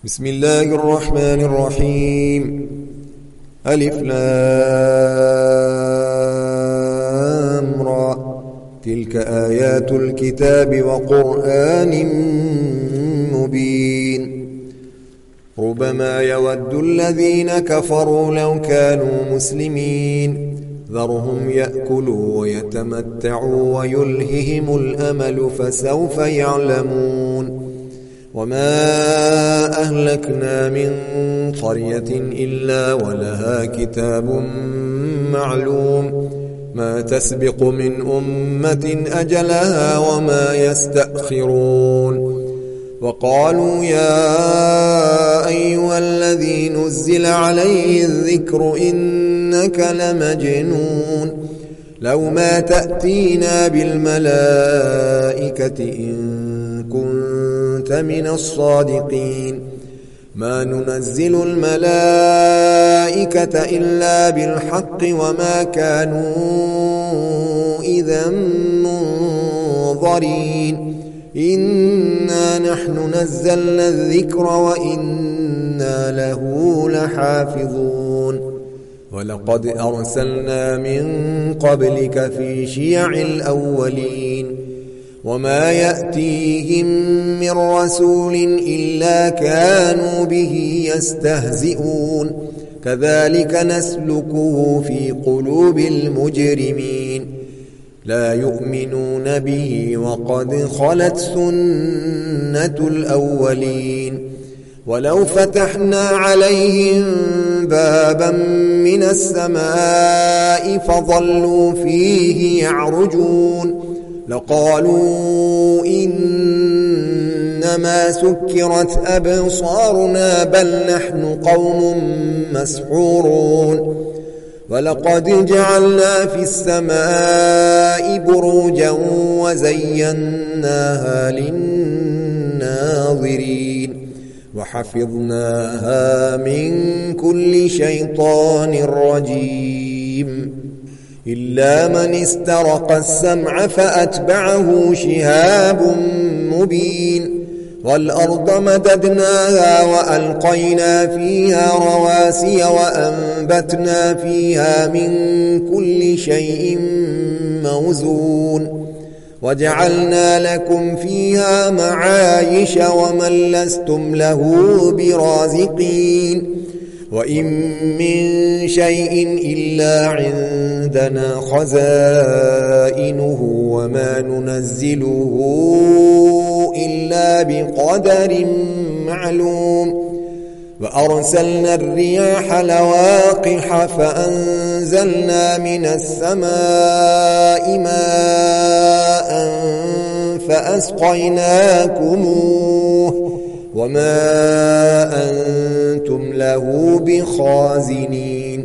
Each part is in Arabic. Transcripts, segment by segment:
بسم الله الرحمن الرحيم. ألف لام را. تلك آيات الكتاب وقرآن مبين. ربما يود الذين كفروا لو كانوا مسلمين ذرهم يأكلوا ويتمتعوا ويلههم الأمل فسوف يعلمون. وما أهلكنا من قرية إلا ولها كتاب معلوم ما تسبق من أمة أجلها وما يستأخرون. وقالوا يا أيها الذي نزل عليه الذكر إنك لمجنون لو ما تأتينا بالملائكة إن كنت من الصادقين ما ننزل الملائكة إلا بالحق وما كانوا إذا منظرين إنا نحن نزلنا الذكر وإنا له لحافظون. ولقد أرسلنا من قبلك في شيع الأولين وما يأتيهم من رسول إلا كانوا به يستهزئون كذلك نسلكه في قلوب المجرمين لا يؤمنون به وقد خلت سنة الأولين. ولو فتحنا عليهم بابا من السماء فظلوا فيه يعرجون لقالوا إنما سكرت أبصارنا بل نحن قوم مسحورون. ولقد جعلنا في السماء بروجا وزيناها للناظرين وحفظناها من كل شيطان رجيم إلا من استرق السمع فأتبعه شهاب مبين. والأرض مددناها وألقينا فيها رواسي وأنبتنا فيها من كل شيء موزون وجعلنا لكم فيها معايش ومن لستم له برازقين. وإن من شيء إلا عندنا خزائنه وما ننزله إلا بقدر معلوم. وأرسلنا الرياح لواقح فأنزلنا من السماء ماء فأسقيناكموه وما أنتم له بخازنين.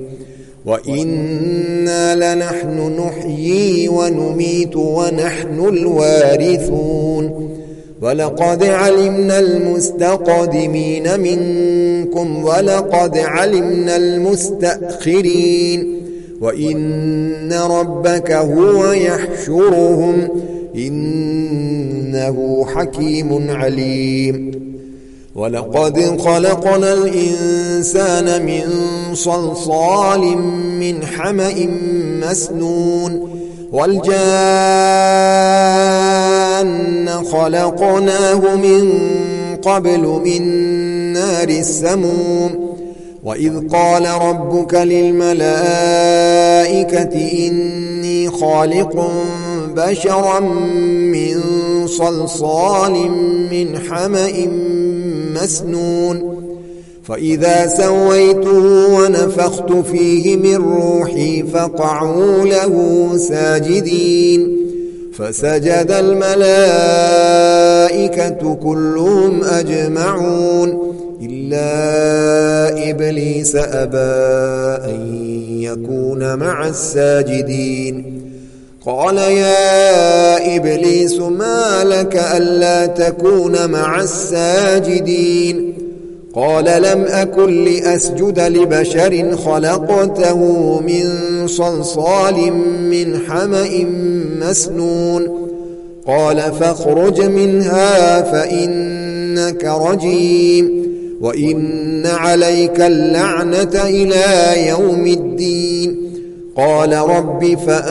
وإنا لنحن نحيي ونميت ونحن الوارثون. ولقد علمنا المستقدمين منكم ولقد علمنا المستأخرين وإن ربك هو يحشرهم إنه حكيم عليم. ولقد خلقنا الإنسان من صلصال من حمأ مسنون والجان خلقناه من قبل من نار السموم. وإذ قال ربك للملائكة إني خالق بشرا من صلصال من حمأ مسنون فإذا سويته ونفخت فيه من روحي فقعوا له ساجدين فسجد الملائكة كلهم أجمعون إلا إبليس أبى أن يكون مع الساجدين. قال يا إبليس ما لك ألا تكون مع الساجدين؟ قال لم أكن لأسجد لبشر خلقته من صلصال من حمأ مسنون قال فاخرج منها فإنك رجيم وإن عليك اللعنة إلى يوم الدين قال رب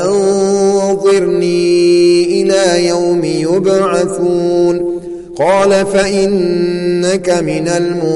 فأنظرني إلى يوم يبعثون قال فإنك من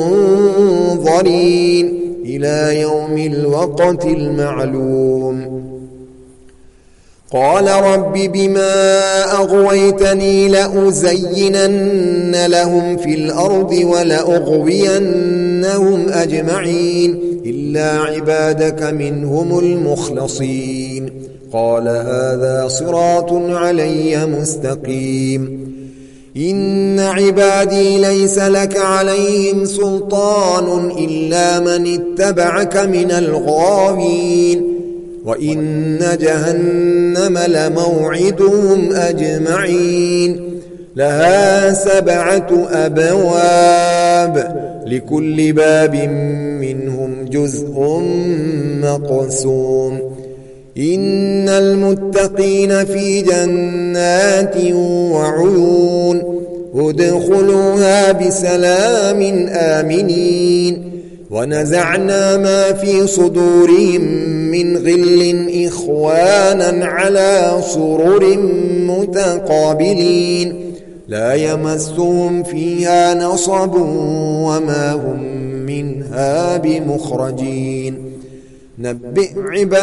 المنظرين إلى يوم الوقت المعلوم قال رب بما أغويتني لأزينن لهم في الأرض ولأغوينهم أجمعين إلا عبادك منهم المخلصين قال هذا صراط علي مستقيم إن عبادي ليس لك عليهم سلطان إلا من اتبعك من الغاوين وإن جهنم لموعدهم أجمعين لها 7 أبواب لكل باب منهم جزء مقسوم إن المتقين في جنات وعيون ادخلوها بسلام آمنين ونزعنا ما في صدورهم من غل إخوانا على سرر متقابلين لا يمسهم فيها نصب وما هم منها بمخرجين نبئ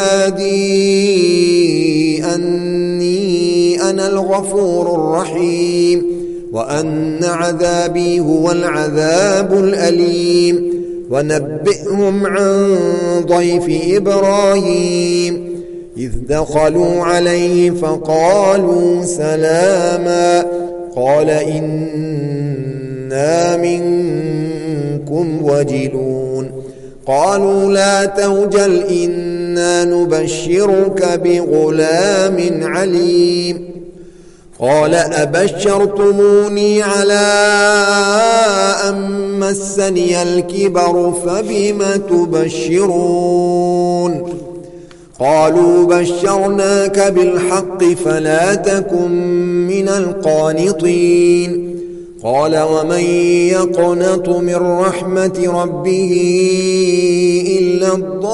عبادي أني أنا الغفور الرحيم وأن عذابي هو العذاب الأليم ونبئهم عن ضيف إبراهيم إذ دخلوا عليه فقالوا سلاما قال إنا منكم وجلون قالوا لا توجل إنا نبشرك بغلام عليم قال أبشرتموني على أن مسني الكبر فبم تبشرون قالوا بشرناك بالحق فلا تكن من القانطين قال ومن يقنط من رحمة ربه إلا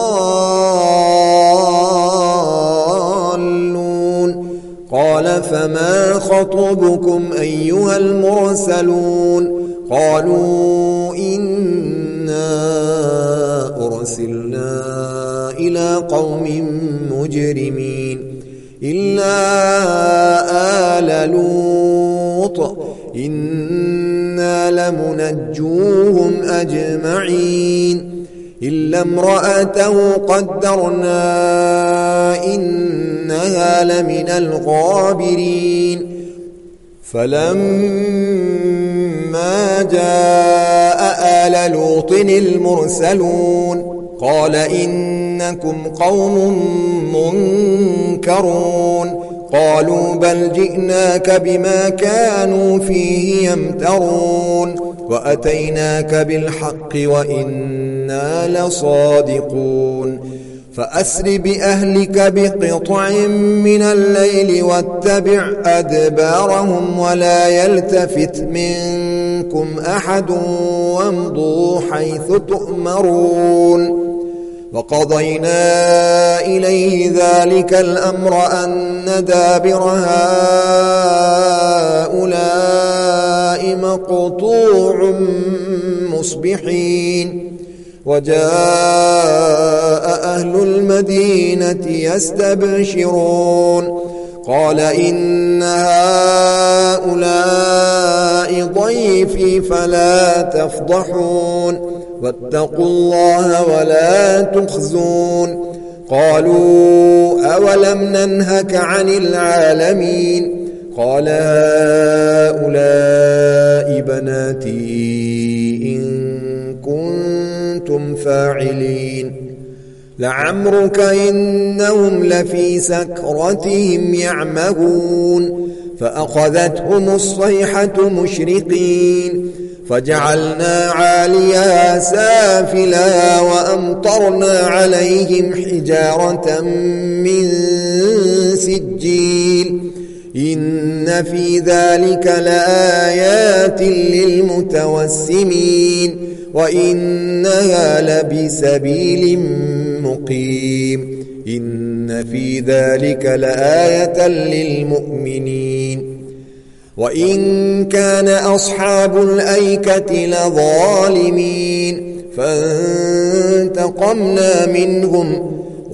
الضالون قال فما خطبكم أيها المرسلون قالوا إنا أرسلنا إلى قوم مجرمين إلا آل لوط إنا لمنجوهم أجمعين إلا امرأته قدرنا إنها لمن الغابرين فلما جاء آل لوط المرسلون قال إنكم قوم منكرون قالوا بل جئناك بما كانوا فيه يمترون وأتيناك بالحق وإنا لصادقون فأسر بأهلك بقطع من الليل واتبع أدبارهم ولا يلتفت منكم أحد وامضوا حيث تؤمرون وقضينا إليه ذلك الأمر أن دابر هؤلاء مقطوع مصبحين وجاء أهل المدينة يستبشرون قال إن هؤلاء ضيفي فلا تفضحون واتقوا الله ولا تخزون قالوا أولم ننهك عن العالمين قال هؤلاء بناتي إن كنتم فاعلين لعمرك إنهم لفي سكرتهم يعمهون فأخذتهم الصيحة مشرقين فجعلنا عاليها سافلها وأمطرنا عليهم حجارة من سجيل إن في ذلك لآيات للمتوسمين وإنها لبسبيل مقيم إن في ذلك لآية للمؤمنين وإن كان أصحاب الأيكة لظالمين فانتقمنا منهم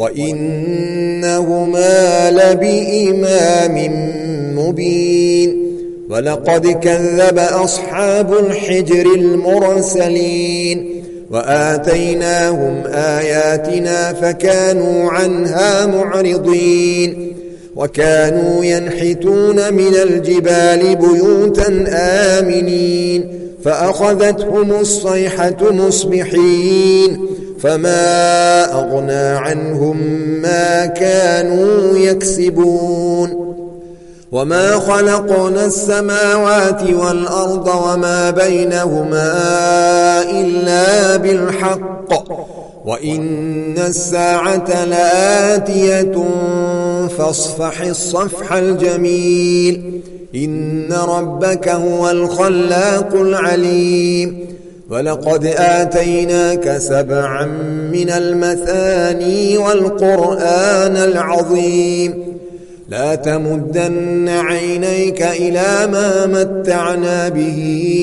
وإنهما لبإمام مبين ولقد كذب أصحاب الحجر المرسلين وآتيناهم آياتنا فكانوا عنها معرضين وكانوا ينحتون من الجبال بيوتا آمنين فأخذتهم الصيحة مصبحين فما أغنى عنهم ما كانوا يكسبون وما خلقنا السماوات والأرض وما بينهما إلا بالحق وإن الساعة لآتية فاصفح الصفح الجميل إن ربك هو الخلاق العليم ولقد آتيناك 7 من المثاني والقرآن العظيم لا تمدن عينيك إلى ما متعنا به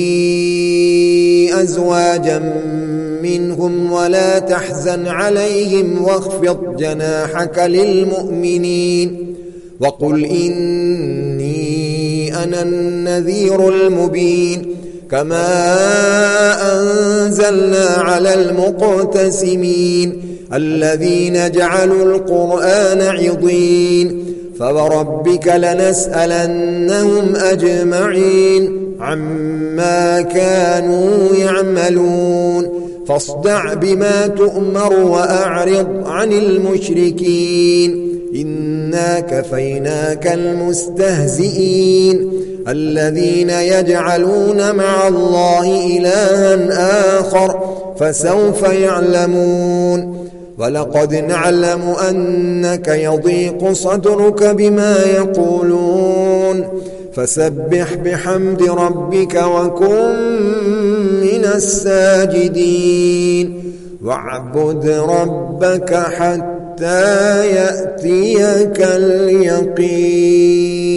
أزواجا منهم ولا تحزن عليهم واخفض جناحك للمؤمنين وقل إني أنا النذير المبين كما أنزلنا على المقتسمين الذين جعلوا القرآن عضين فوربك لنسألنهم أجمعين عما كانوا يعملون فاصدع بما تؤمر وأعرض عن المشركين إنا كفيناك المستهزئين الذين يجعلون مع الله إلها آخر فسوف يعلمون ولقد نعلم أنك يضيق صدرك بما يقولون فسبح بحمد ربك وكن من الساجدين واعبد ربك حتى يأتيك اليقين.